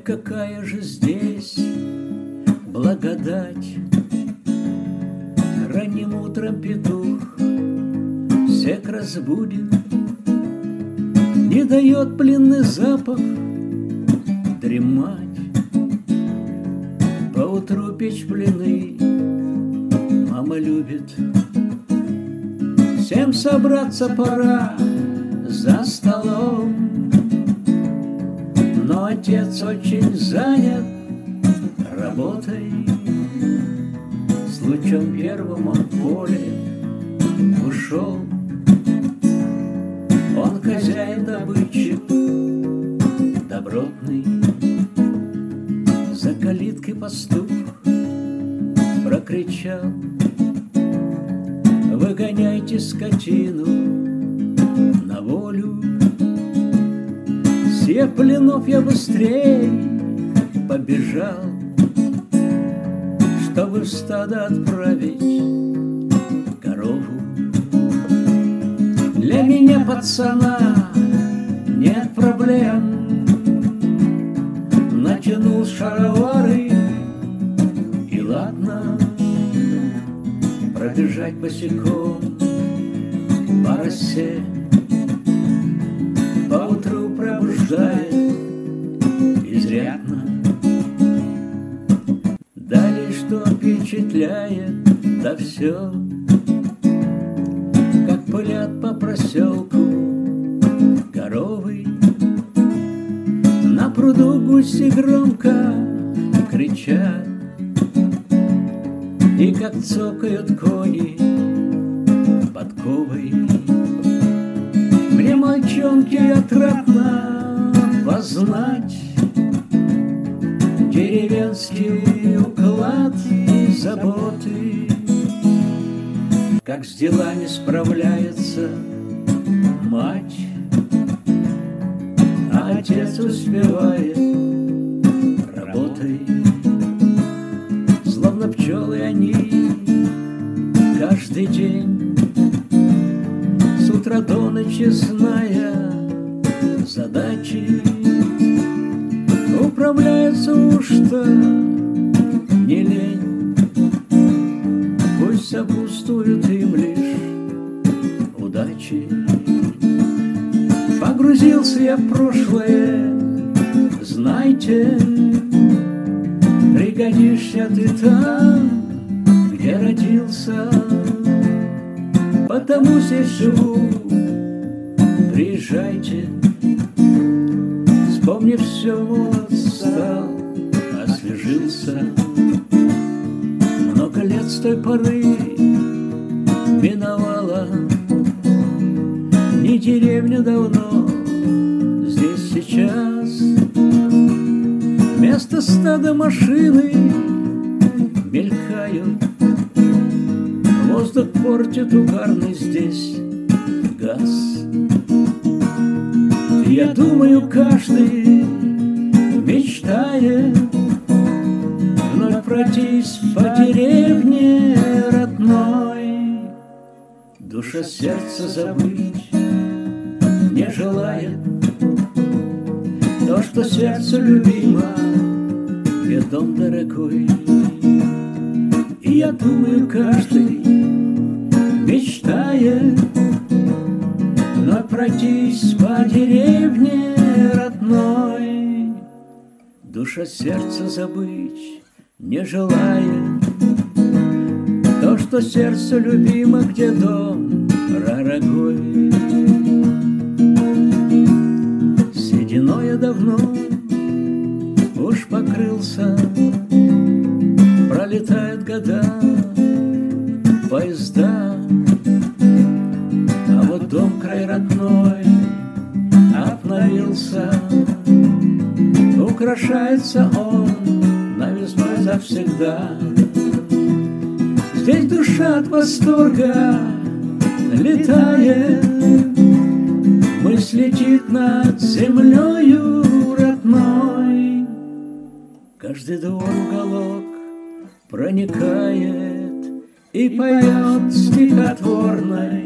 какая же здесь благодать! Ранним утром петух всех разбудит, не дает пленный запах дремать. Поутру печь блины мама любит. Всем собраться пора за столом, но отец очень занят работой. С лучом первым он в поле ушел. Он хозяин-добытчик добротный. За калиткой пастух прокричал: выгоняйте скотину на волю. Всех пленов я быстрей побежал, чтобы в стадо отправить корову. Для меня, пацана, нет проблем. Натянул шаровары, и ладно, пробежать босиком по росе. Поутру пробуждает изрядно. Далее что впечатляет, да все, как пылят по проселку коровы. На пруду гуси громко кричат, и как цокают кони подковой. Мне, мальчонки, отрадно познать деревенский уклад и заботы, как с делами справляется мать, а отец успевает работой. Словно пчелы они каждый день, с утра до ночи зная задачи, управляются уж-то не лень. Пусть сопутствуют им лишь удачи. Погрузился я в прошлое, знайте, пригодишься ты там, где родился. Потому здесь живу, приезжайте. Вспомнив все, молод стал, освежился. Много лет с той поры миновало, не деревня давно здесь сейчас. Вместо стада машины мелькают, воздух портит угарный здесь газ. Я думаю, каждый мечтает вновь пройтись по деревне родной. Душа сердца забыть не желает то, что сердцу любимо, где дом дорогой. И я думаю, каждый мечтает вновь пройтись по деревне родной. Душа сердца забыть не желает то, что сердцу любимо, где дом дорогой. Сединой я давно уж покрылся, пролетают года, поезда, а вот дом край родной обновился. Украшается он новизной завсегда. Здесь душа от восторга летает, мысль летит над землею родной. Каждый двор, уголок проникает и поет стихотворной